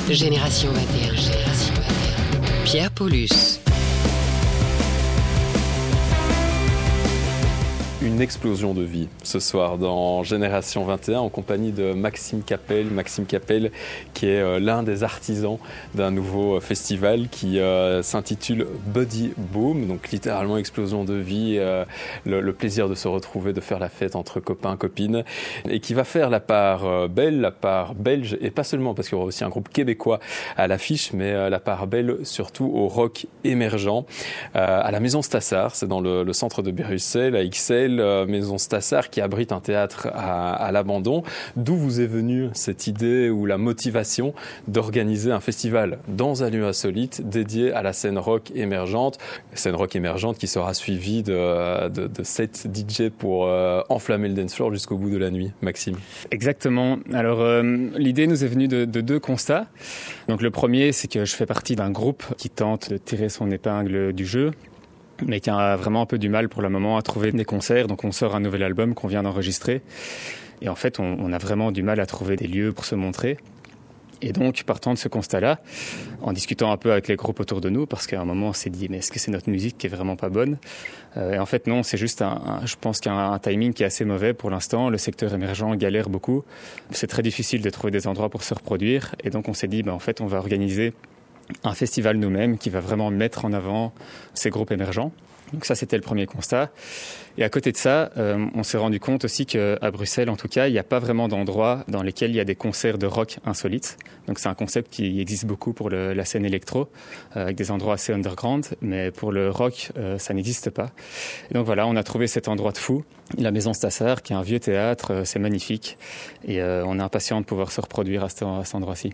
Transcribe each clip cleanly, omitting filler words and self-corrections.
Génération 21, Génération 21. Pierre Paulus. Une explosion de vie ce soir dans Génération 21 en compagnie de Maxime Capel. Maxime Capel qui est l'un des artisans d'un nouveau festival qui s'intitule Buddy Boom, donc littéralement explosion de vie, le plaisir de se retrouver, de faire la fête entre copains, copines, et qui va faire la part belle, la part belge, et pas seulement parce qu'il y aura aussi un groupe québécois à l'affiche, mais la part belle surtout au rock émergent à la Maison Stassard, c'est dans le centre de Bruxelles, à XL, Maison Stassard qui abrite un théâtre à l'abandon. D'où vous est venue cette idée ou la motivation d'organiser un festival dans un lieu insolite dédié à la scène rock émergente qui sera suivie de 7 DJ pour enflammer le dance floor jusqu'au bout de la nuit. Maxime. Exactement. Alors l'idée nous est venue de deux constats. Donc le premier, c'est que je fais partie d'un groupe qui tente de tirer son épingle du jeu, mais qui a vraiment un peu du mal pour le moment à trouver des concerts. Donc on sort un nouvel album qu'on vient d'enregistrer. Et en fait, on a vraiment du mal à trouver des lieux pour se montrer. Et donc, partant de ce constat-là, en discutant un peu avec les groupes autour de nous, parce qu'à un moment, on s'est dit, mais est-ce que c'est notre musique qui est vraiment pas bonne ? Et en fait, non, c'est juste je pense qu'il y a un timing qui est assez mauvais pour l'instant. Le secteur émergent galère beaucoup. C'est très difficile de trouver des endroits pour se reproduire. Et donc, on s'est dit, en fait, on va organiser un festival nous-mêmes qui va vraiment mettre en avant ces groupes émergents. Donc ça, c'était le premier constat. Et à côté de ça, on s'est rendu compte aussi qu'à Bruxelles, en tout cas, il n'y a pas vraiment d'endroits dans lesquels il y a des concerts de rock insolites. Donc c'est un concept qui existe beaucoup pour la scène électro, avec des endroits assez underground, mais pour le rock, ça n'existe pas. Et donc voilà, on a trouvé cet endroit de fou, la Maison Stassard, qui est un vieux théâtre, c'est magnifique. Et on est impatient de pouvoir se reproduire à cet endroit-ci.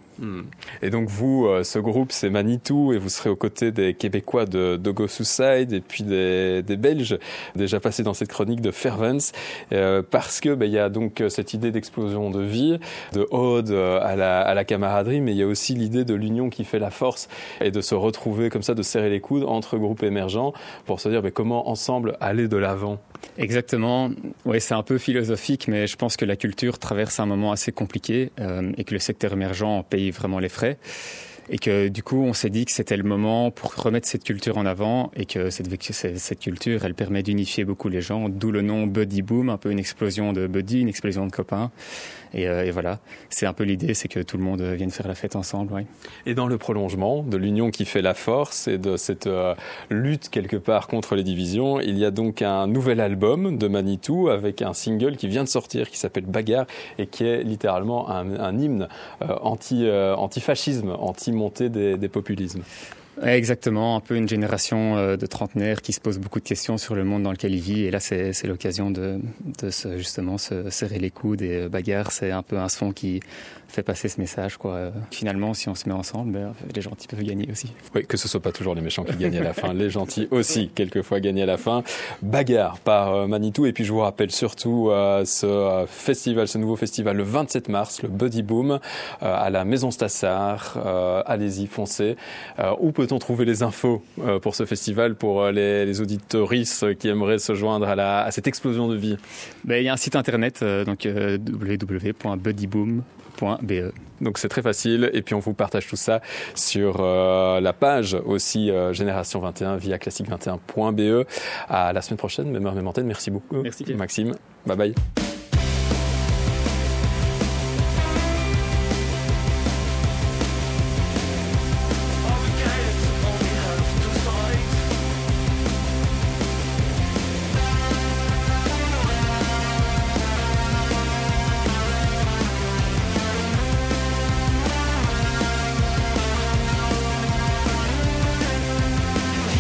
Et donc vous, ce groupe, c'est Manitou, et vous serez aux côtés des Québécois de Go Suicide, et puis des Belges, déjà passés dans cette chronique de Fervence, parce que il y a donc cette idée d'explosion de vie, de ode à la camaraderie, mais il y a aussi l'idée de l'union qui fait la force, et de se retrouver comme ça, de serrer les coudes entre groupes émergents, pour se dire comment ensemble aller de l'avant. Exactement. Oui, c'est un peu philosophique, mais je pense que la culture traverse un moment assez compliqué et que le secteur émergent en paye vraiment les frais. Et que du coup, on s'est dit que c'était le moment pour remettre cette culture en avant et que cette culture, elle permet d'unifier beaucoup les gens, d'où le nom Buddy Boom, un peu une explosion de buddy, une explosion de copains. Et voilà, c'est un peu l'idée, c'est que tout le monde vienne faire la fête ensemble. Ouais. Et dans le prolongement de l'union qui fait la force et de cette lutte quelque part contre les divisions, il y a donc un nouvel album de Manitou avec un single qui vient de sortir qui s'appelle Bagarre et qui est littéralement un hymne anti-fascisme, anti-montée des populismes. Exactement, un peu une génération de trentenaires qui se pose beaucoup de questions sur le monde dans lequel il vit. Et là, c'est l'occasion de justement se serrer les coudes. Et Bagarre, c'est un peu un son qui fait passer ce message, quoi. Finalement, si on se met ensemble, les gentils peuvent gagner aussi. Oui, que ce soit pas toujours les méchants qui gagnent à la fin, les gentils aussi, quelquefois gagnent à la fin. Bagarre par Manitou. Et puis, je vous rappelle surtout ce nouveau festival le 27 mars, le Buddy Boom, à la Maison Stassard. Allez-y, foncez. Où peut-on trouver les infos pour ce festival, pour les auditeuristes qui aimeraient se joindre à cette explosion de vie? Il y a un site internet, donc www.buddyboom.be. Donc c'est très facile, et puis on vous partage tout ça sur la page aussi Génération 21 via classique21.be. À la semaine prochaine, même heure, même antenne. Merci beaucoup. Merci Maxime. Bye bye.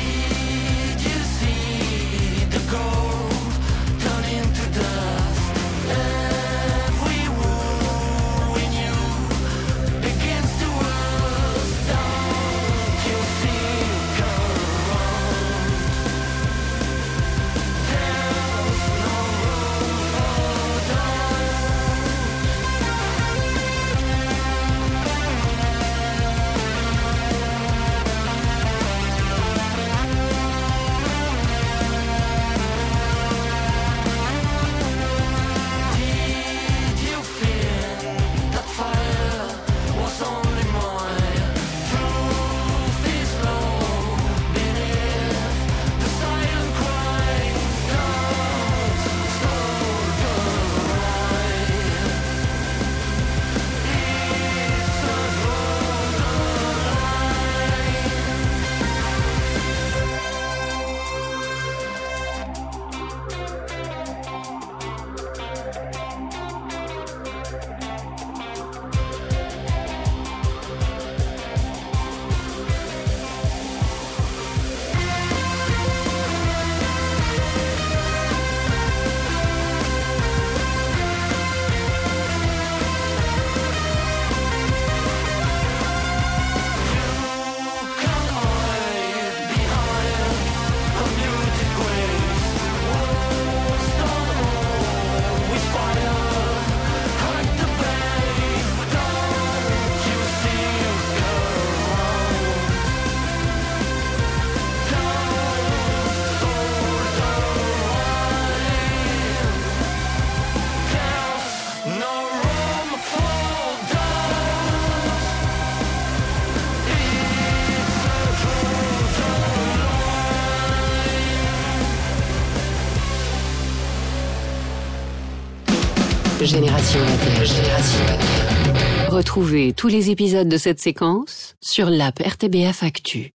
Turn into dust. Génération 21. Retrouvez tous les épisodes de cette séquence sur l'app RTBF Actu.